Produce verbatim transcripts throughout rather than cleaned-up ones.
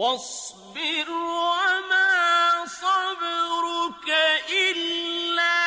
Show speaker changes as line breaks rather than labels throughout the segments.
واصبر وما صبرك إلا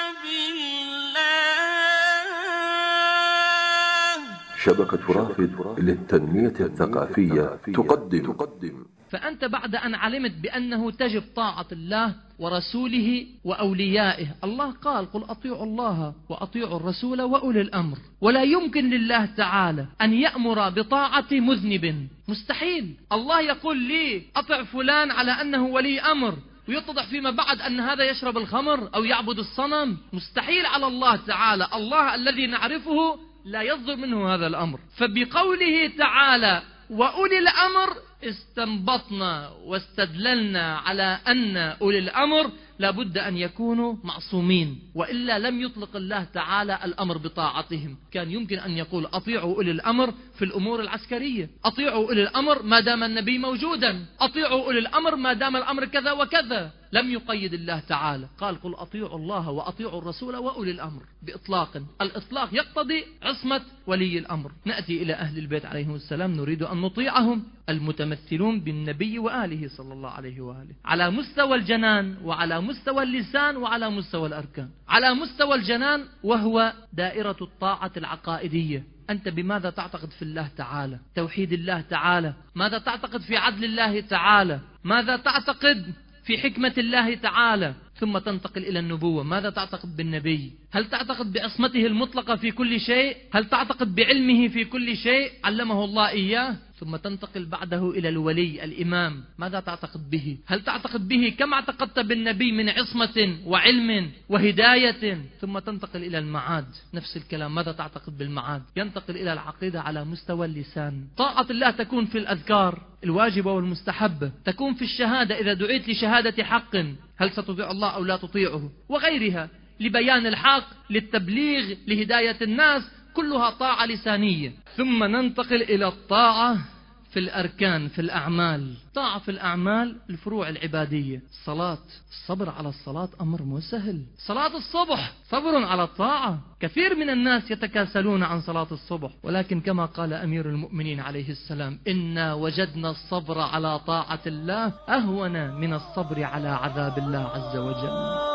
بالله.
شبكة رافد للتنمية الثقافية تقدم تقدم
فأنت بعد أن علمت بأنه تجب طاعة الله ورسوله وأوليائه، الله قال: قل أطيعوا الله وأطيعوا الرسول وأولي الأمر. ولا يمكن لله تعالى أن يأمر بطاعة مذنب، مستحيل. الله يقول لي أطع فلان على أنه ولي أمر، ويتضح فيما بعد أن هذا يشرب الخمر أو يعبد الصنم. مستحيل على الله تعالى. الله الذي نعرفه لا يصدر منه هذا الأمر. فبقوله تعالى وأولي الأمر استنبطنا واستدللنا على أن أولي الأمر لابد أن يكونوا معصومين، وإلا لم يطلق الله تعالى الأمر بطاعتهم. كان يمكن أن يقول أطيعوا أولي الأمر في الأمور العسكرية، أطيعوا أولي الأمر ما دام النبي موجودا، أطيعوا أولي الأمر ما دام الأمر كذا وكذا. لم يقيد الله تعالى، قال: قل أطيعوا الله وأطيعوا الرسول وأولي الأمر بإطلاق. الإطلاق يقتضي عصمة ولي الأمر. نأتي إلى أهل البيت عليهم السلام، نريد أن نطيعهم، المتمثلون بالنبي وآله صلى الله عليه وآله، على مستوى الجنان وعلى مستوى اللسان وعلى مستوى الأركان. على مستوى الجنان وهو دائرة الطاعة العقائدية. أنت بماذا تعتقد في الله تعالى؟ توحيد الله تعالى. ماذا تعتقد في عدل الله تعالى؟ ماذا تعتقد في حكمة الله تعالى؟ ثم تنتقل إلى النبوة. ماذا تعتقد بالنبي؟ هل تعتقد بعصمته المطلقة في كل شيء؟ هل تعتقد بعلمه في كل شيء علمه الله إياه؟ ثم تنتقل بعده إلى الولي الإمام. ماذا تعتقد به؟ هل تعتقد به كما اعتقدت بالنبي من عصمة وعلم وهداية؟ ثم تنتقل إلى المعاد، نفس الكلام. ماذا تعتقد بالمعاد؟ ينتقل إلى العقيدة على مستوى اللسان. طاعة الله تكون في الأذكار الواجبة والمستحبة، تكون في الشهادة إذا دعيت لشهادة حق، هل ستطيع الله أو لا تطيعه، وغيرها، لبيان الحق، للتبليغ، لهداية الناس، كلها طاعة لسانية. ثم ننتقل إلى الطاعة في الأركان، في الأعمال. طاعة في الأعمال، الفروع العبادية. الصلاة، الصبر على الصلاة أمر مو سهل. صلاة الصبح صبر على الطاعة. كثير من الناس يتكاسلون عن صلاة الصبح، ولكن كما قال أمير المؤمنين عليه السلام: إنا وجدنا الصبر على طاعة الله أهون من الصبر على عذاب الله عز وجل.